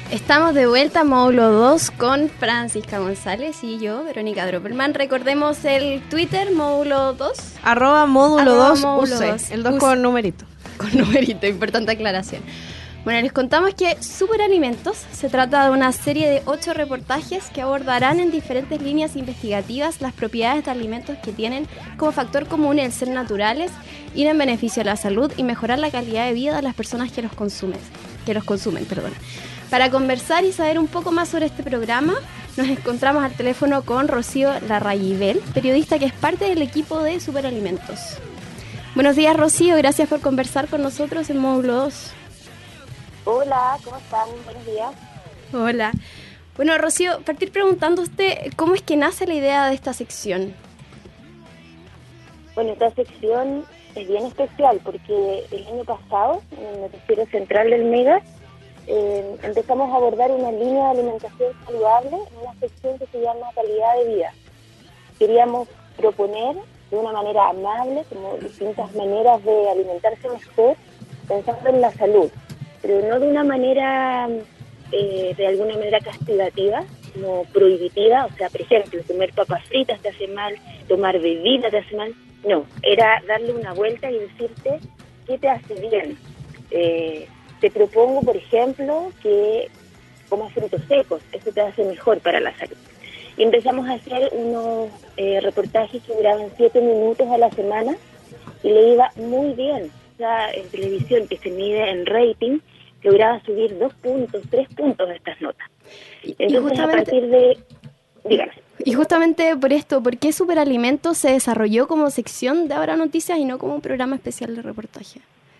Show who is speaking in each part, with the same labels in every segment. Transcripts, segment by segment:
Speaker 1: Estamos de vuelta a Módulo 2 con Francisca González y yo, Verónica Droppelman. Recordemos el Twitter, Módulo 2.
Speaker 2: @Módulo 2
Speaker 1: Módulo
Speaker 2: UC.
Speaker 1: 2.
Speaker 2: El 2 con numerito.
Speaker 1: Con numerito, importante aclaración. Bueno, les contamos que Superalimentos se trata de una serie de 8 reportajes que abordarán en diferentes líneas investigativas las propiedades de alimentos que tienen como factor común el ser naturales, ir en beneficio de la salud y mejorar la calidad de vida de las personas que los consumen. Para conversar y saber un poco más sobre este programa, nos encontramos al teléfono con Rocío Larraguibel, periodista que es parte del equipo de Superalimentos. Buenos días, Rocío, gracias por conversar con nosotros en Módulo 2.
Speaker 3: Hola, ¿cómo están? Buenos días.
Speaker 1: Hola. Bueno, Rocío, partir preguntándote cómo es que nace la idea de esta sección.
Speaker 3: Bueno, esta sección es bien especial porque el año pasado, en el noticiero central del Mega, empezamos a abordar una línea de alimentación saludable en una sección que se llama calidad de vida. Queríamos proponer de una manera amable, como distintas maneras de alimentarse mejor, pensando en la salud, pero no de una manera, de alguna manera castigativa, no prohibitiva, o sea, por ejemplo, comer papas fritas te hace mal, tomar bebida te hace mal. No, era darle una vuelta y decirte qué te hace bien. Te propongo, por ejemplo, que comas frutos secos, eso te hace mejor para la salud. Y empezamos a hacer unos reportajes que duraban 7 minutos a la semana y le iba muy bien. O sea, en televisión, que se mide en rating, lograba subir 2 puntos, 3 puntos de estas notas. Entonces, a partir de... Dígame.
Speaker 1: Y justamente por esto, ¿por qué Superalimentos se desarrolló como sección de Ahora Noticias y no como un programa especial de reportaje?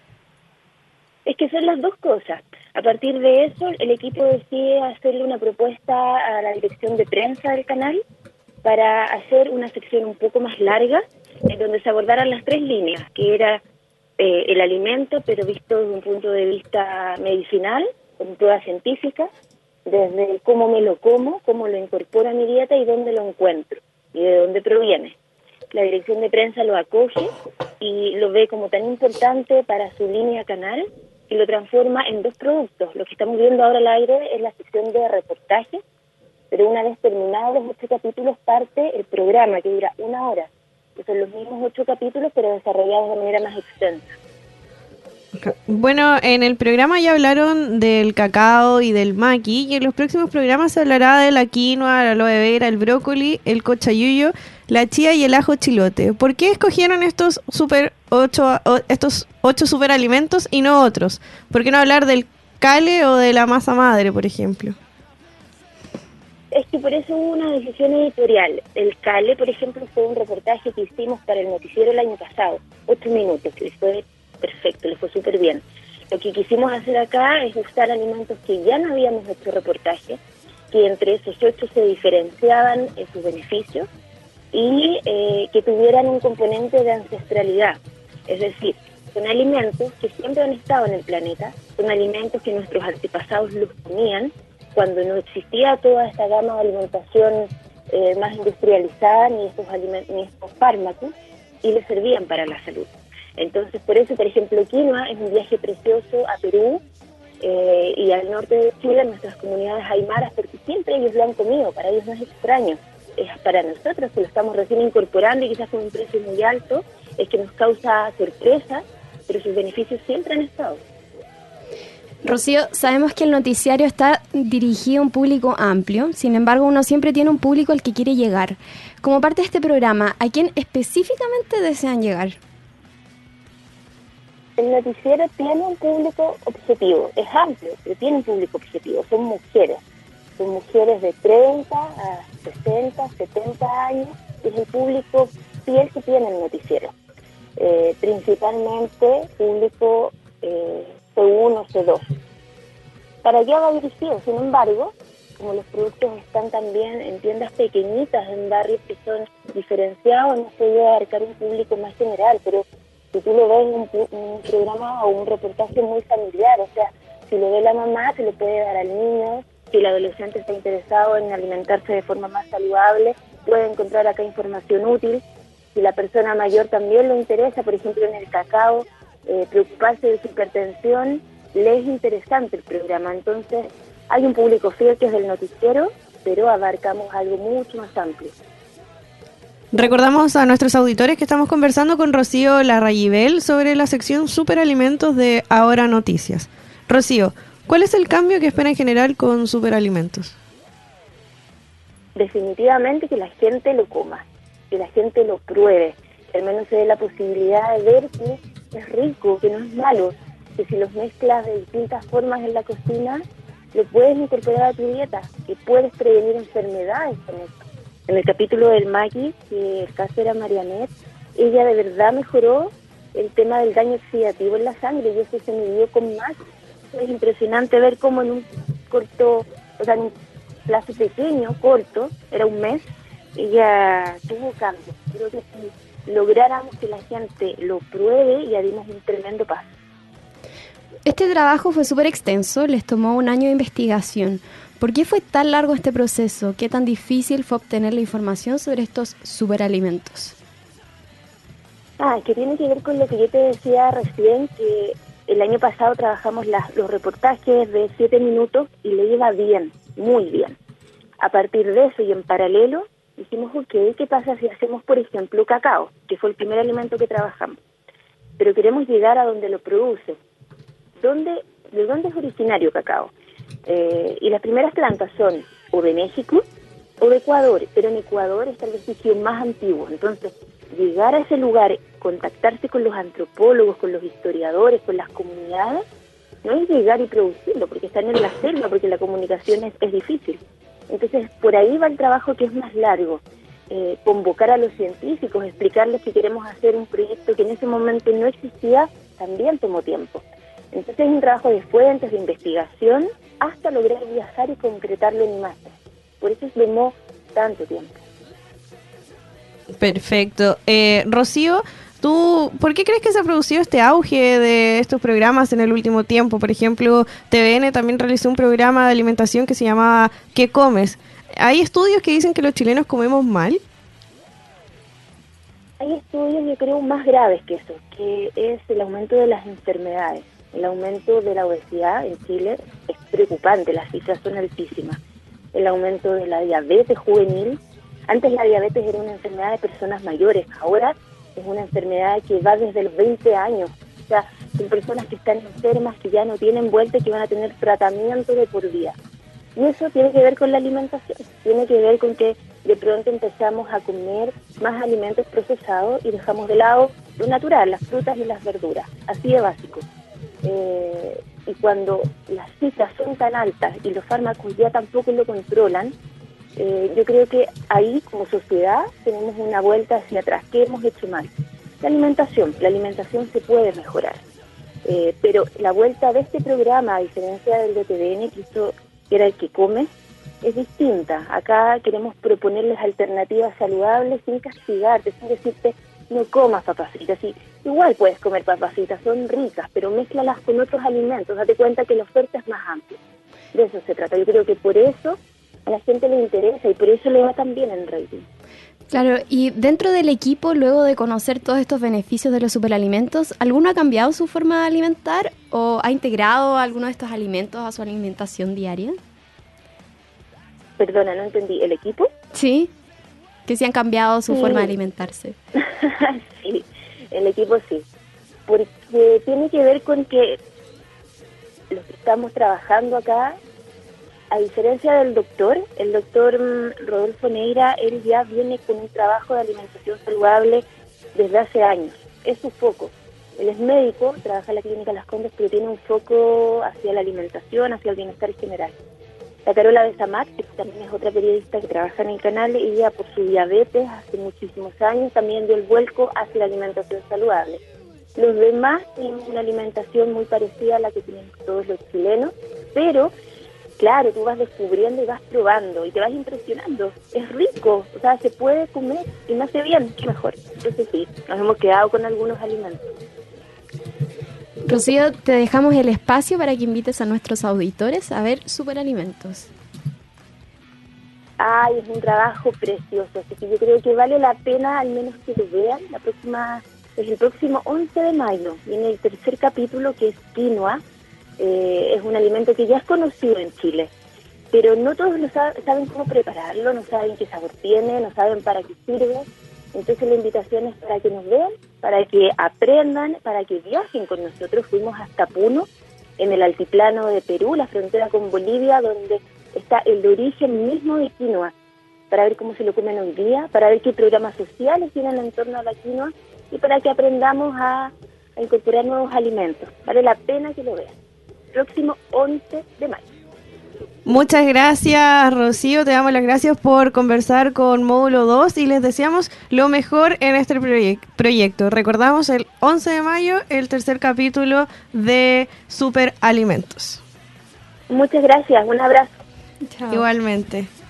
Speaker 3: Es que son las dos cosas. A partir de eso, el equipo decide hacerle una propuesta a la dirección de prensa del canal para hacer una sección un poco más larga, en donde se abordaran las 3 líneas, que era el alimento, pero visto desde un punto de vista medicinal, con pruebas científicas, desde cómo me lo como, cómo lo incorporo a mi dieta y dónde lo encuentro y de dónde proviene. La dirección de prensa lo acoge y lo ve como tan importante para su línea canal y lo transforma en 2 productos. Lo que estamos viendo ahora al aire es la sección de reportaje, pero una vez terminados los 8 capítulos parte el programa que dura 1 hora, que son los mismos 8 capítulos pero desarrollados de manera más extensa.
Speaker 2: Bueno, en el programa ya hablaron del cacao y del maqui, y en los próximos programas se hablará de la quinoa, la aloe vera, el brócoli, el cochayuyo, la chía y el ajo chilote. ¿Por qué escogieron estos 8 superalimentos y no otros? ¿Por qué no hablar del cale o de la masa madre, por ejemplo?
Speaker 3: Es que por eso hubo una decisión editorial. El cale, por ejemplo, fue un reportaje que hicimos para el noticiero el año pasado, 8 minutos, que fue perfecto, le fue súper bien. Lo que quisimos hacer acá es buscar alimentos que ya no habíamos hecho reportaje, que entre esos 8 se diferenciaban en sus beneficios y que tuvieran un componente de ancestralidad. Es decir, son alimentos que siempre han estado en el planeta, son alimentos que nuestros antepasados los comían cuando no existía toda esta gama de alimentación más industrializada, ni estos fármacos, y les servían para la salud. Entonces, por eso, por ejemplo, quinoa es un viaje precioso a Perú y al norte de Chile, en nuestras comunidades aymaras, porque siempre ellos lo han comido, para ellos no es extraño. Es para nosotros, que lo estamos recién incorporando y quizás con un precio muy alto, es que nos causa sorpresa, pero sus beneficios siempre han estado.
Speaker 1: Rocío, sabemos que el noticiario está dirigido a un público amplio, sin embargo, uno siempre tiene un público al que quiere llegar. Como parte de este programa, ¿a quién específicamente desean llegar?
Speaker 3: El noticiero tiene un público objetivo, es amplio, pero tiene un público objetivo, son mujeres de 30 a 60, 70 años, es el público fiel que tiene el noticiero. Principalmente público C1, C2. Para allá va dirigido, sin embargo, como los productos están también en tiendas pequeñitas, en barrios que son diferenciados, no se debe abarcar un público más general, pero si tú lo ves un programa o un reportaje muy familiar, o sea, si lo ve la mamá, se lo puede dar al niño, si el adolescente está interesado en alimentarse de forma más saludable, puede encontrar acá información útil. Si la persona mayor también le interesa, por ejemplo en el cacao, preocuparse de su hipertensión, le es interesante el programa. Entonces, Hay un público fiel que es del noticiero, pero abarcamos algo mucho más amplio.
Speaker 2: Recordamos a nuestros auditores que estamos conversando con Rocío Larrayibel sobre la sección Superalimentos de Ahora Noticias. Rocío, ¿cuál es el cambio que espera en general con Superalimentos?
Speaker 3: Definitivamente que la gente lo coma, que la gente lo pruebe, que al menos se dé la posibilidad de ver que es rico, que no es malo, que si los mezclas de distintas formas en la cocina, lo puedes incorporar a tu dieta, que puedes prevenir enfermedades con eso. En el capítulo del maqui, que el caso era Marianet, ella de verdad mejoró el tema del daño oxidativo en la sangre y eso se midió con más. Es impresionante ver cómo en un corto, o sea, en un plazo pequeño, corto, era un mes, ella tuvo cambios. Creo que si lográramos que la gente lo pruebe, ya dimos un tremendo paso.
Speaker 1: Este trabajo fue súper extenso, les tomó un año de investigación. ¿Por qué fue tan largo este proceso? ¿Qué tan difícil fue obtener la información sobre estos superalimentos?
Speaker 3: Que tiene que ver con lo que yo te decía recién, que el año pasado trabajamos los reportajes de 7 minutos y le iba bien, muy bien. A partir de eso y en paralelo, dijimos, ok, ¿qué pasa si hacemos, por ejemplo, cacao, que fue el primer alimento que trabajamos? Pero queremos llegar a donde lo produce. ¿De dónde es originario cacao? Y las primeras plantas son o de México o de Ecuador, pero en Ecuador está el vestigio más antiguo. Entonces, llegar a ese lugar, contactarse con los antropólogos, con los historiadores, con las comunidades, no es llegar y producirlo, porque están en la selva, porque la comunicación es difícil. Entonces, por ahí va el trabajo que es más largo. Convocar a los científicos, explicarles que queremos hacer un proyecto que en ese momento no existía, también tomó tiempo. Entonces es un trabajo de fuentes, de investigación, hasta lograr viajar y concretarlo en imágenes. Por eso tomó tanto tiempo.
Speaker 2: Perfecto. Rocío, ¿tú por qué crees que se ha producido este auge de estos programas en el último tiempo? Por ejemplo, TVN también realizó un programa de alimentación que se llamaba ¿Qué comes? ¿Hay estudios que dicen que los chilenos comemos mal?
Speaker 3: Hay estudios, yo creo, más graves que eso, que es el aumento de las enfermedades. El aumento de la obesidad en Chile es preocupante, las cifras son altísimas. El aumento de la diabetes juvenil. Antes la diabetes era una enfermedad de personas mayores, ahora es una enfermedad que va desde los 20 años. O sea, son personas que están enfermas, que ya no tienen vuelta y que van a tener tratamiento de por vida. Y eso tiene que ver con la alimentación, tiene que ver con que de pronto empezamos a comer más alimentos procesados y dejamos de lado lo natural, las frutas y las verduras, así de básico. Y cuando las cifras son tan altas y los fármacos ya tampoco lo controlan, yo creo que ahí como sociedad tenemos una vuelta hacia atrás. ¿Qué hemos hecho mal? La alimentación se puede mejorar, pero la vuelta de este programa, a diferencia del de TVN, que era el que come, es distinta. Acá queremos proponerles alternativas saludables sin castigarte, sin decirte no comas papas fritas. Sí, igual puedes comer papas fritas, son ricas, pero mézclalas con otros alimentos. Date cuenta que la oferta es más amplia. De eso se trata. Yo creo que por eso a la gente le interesa y por eso le va tan bien el rating.
Speaker 1: Claro, y dentro del equipo, luego de conocer todos estos beneficios de los superalimentos, ¿alguno ha cambiado su forma de alimentar o ha integrado alguno de estos alimentos a su alimentación diaria?
Speaker 3: Perdona, no entendí. ¿El equipo?
Speaker 1: Sí, que sí han cambiado su forma de alimentarse.
Speaker 3: Sí, el equipo sí, porque tiene que ver con que los que estamos trabajando acá, a diferencia del doctor, el doctor Rodolfo Neira, él ya viene con un trabajo de alimentación saludable desde hace años, es su foco. Él es médico, trabaja en la Clínica Las Condes, pero tiene un foco hacia la alimentación, hacia el bienestar general. La Carola Besamat, que también es otra periodista que trabaja en el canal, ella por su diabetes hace muchísimos años también dio el vuelco hacia la alimentación saludable. Los demás tienen una alimentación muy parecida a la que tienen todos los chilenos, pero claro, tú vas descubriendo y vas probando y te vas impresionando. Es rico, o sea, se puede comer y me hace bien, qué mejor. Entonces sí, nos hemos quedado con algunos alimentos.
Speaker 1: Rocío, te dejamos el espacio para que invites a nuestros auditores a ver Superalimentos.
Speaker 3: Ay, es un trabajo precioso, así que yo creo que vale la pena al menos que lo vean. Es el próximo 11 de mayo, viene el tercer capítulo que es quinoa, Es un alimento que ya es conocido en Chile, pero no todos saben cómo prepararlo, no saben qué sabor tiene, no saben para qué sirve. Entonces la invitación es para que nos vean, para que aprendan, para que viajen con nosotros. Fuimos hasta Puno, en el altiplano de Perú, la frontera con Bolivia, donde está el origen mismo de quinoa, para ver cómo se lo comen hoy día, para ver qué programas sociales tienen en torno a la quinoa y para que aprendamos a incorporar nuevos alimentos. Vale la pena que lo vean. Próximo 11 de mayo.
Speaker 2: Muchas gracias, Rocío. Te damos las gracias por conversar con Módulo 2 y les deseamos lo mejor en este proyecto. Recordamos el 11 de mayo, el tercer capítulo de Super Alimentos.
Speaker 3: Muchas gracias. Un abrazo.
Speaker 2: Chao. Igualmente.